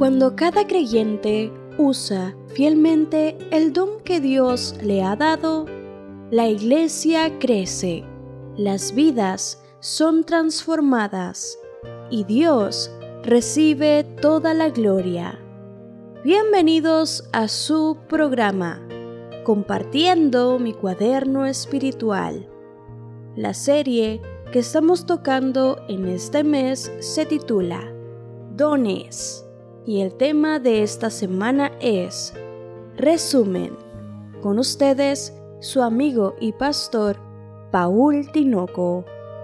Cuando cada creyente usa fielmente el don que Dios le ha dado, la iglesia crece, las vidas son transformadas y Dios recibe toda la gloria. Bienvenidos a su programa, Compartiendo mi cuaderno espiritual. La serie que estamos tocando en este mes se titula Dones y el tema de esta semana es Resumen. Con ustedes, su amigo y pastor, Paul Tinoco.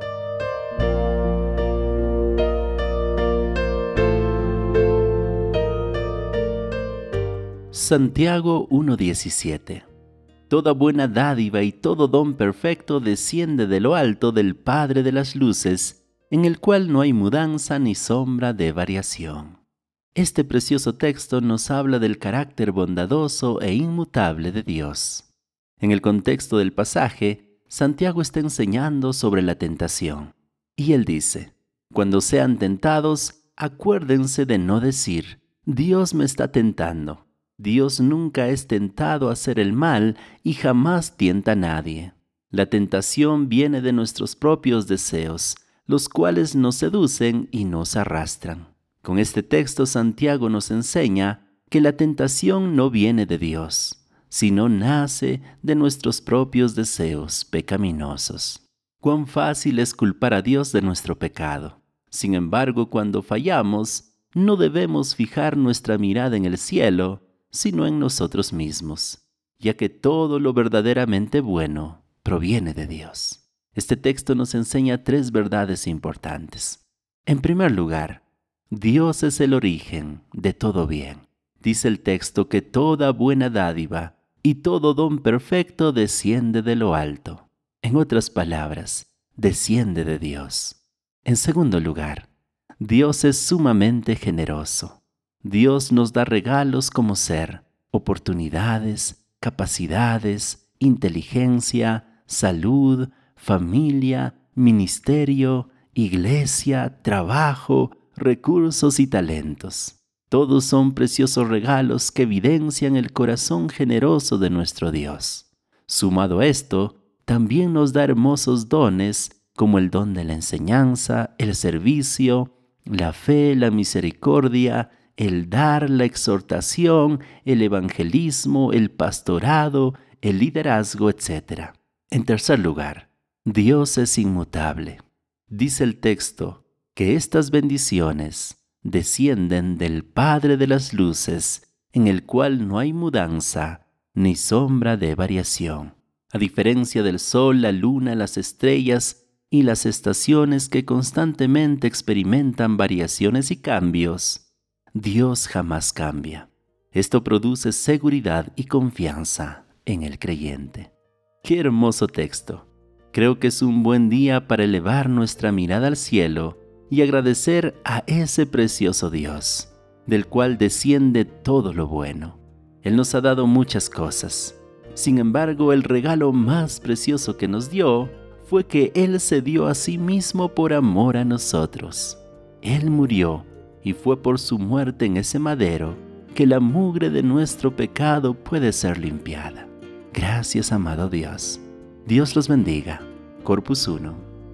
Santiago 1:17. Toda buena dádiva y todo don perfecto desciende de lo alto del Padre de las luces, en el cual no hay mudanza ni sombra de variación. Este precioso texto nos habla del carácter bondadoso e inmutable de Dios. En el contexto del pasaje, Santiago está enseñando sobre la tentación. Y él dice, cuando sean tentados, acuérdense de no decir, Dios me está tentando. Dios nunca es tentado a hacer el mal y jamás tienta a nadie. La tentación viene de nuestros propios deseos, los cuales nos seducen y nos arrastran. Con este texto, Santiago nos enseña que la tentación no viene de Dios, sino nace de nuestros propios deseos pecaminosos. Cuán fácil es culpar a Dios de nuestro pecado. Sin embargo, cuando fallamos, no debemos fijar nuestra mirada en el cielo, sino en nosotros mismos, ya que todo lo verdaderamente bueno proviene de Dios. Este texto nos enseña tres verdades importantes. En primer lugar, Dios es el origen de todo bien. Dice el texto que toda buena dádiva y todo don perfecto desciende de lo alto. En otras palabras, desciende de Dios. En segundo lugar, Dios es sumamente generoso. Dios nos da regalos como ser, oportunidades, capacidades, inteligencia, salud, familia, ministerio, iglesia, trabajo, recursos y talentos. Todos son preciosos regalos que evidencian el corazón generoso de nuestro Dios. Sumado a esto, también nos da hermosos dones como el don de la enseñanza, el servicio, la fe, la misericordia, el dar, la exhortación, el evangelismo, el pastorado, el liderazgo, etc. En tercer lugar, Dios es inmutable. Dice el texto que estas bendiciones descienden del Padre de las luces, en el cual no hay mudanza ni sombra de variación. A diferencia del sol, la luna, las estrellas y las estaciones que constantemente experimentan variaciones y cambios, Dios jamás cambia. Esto produce seguridad y confianza en el creyente. ¡Qué hermoso texto! Creo que es un buen día para elevar nuestra mirada al cielo y agradecer a ese precioso Dios, del cual desciende todo lo bueno. Él nos ha dado muchas cosas. Sin embargo, el regalo más precioso que nos dio fue que Él se dio a sí mismo por amor a nosotros. Él murió y fue por su muerte en ese madero que la mugre de nuestro pecado puede ser limpiada. Gracias, amado Dios. Dios los bendiga. Corpus 1.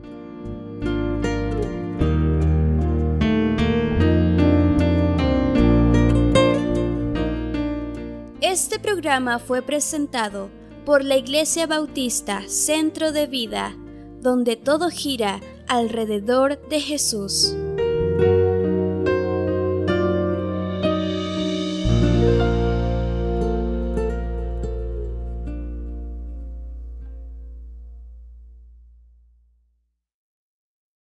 Este programa fue presentado por la Iglesia Bautista Centro de Vida, donde todo gira alrededor de Jesús.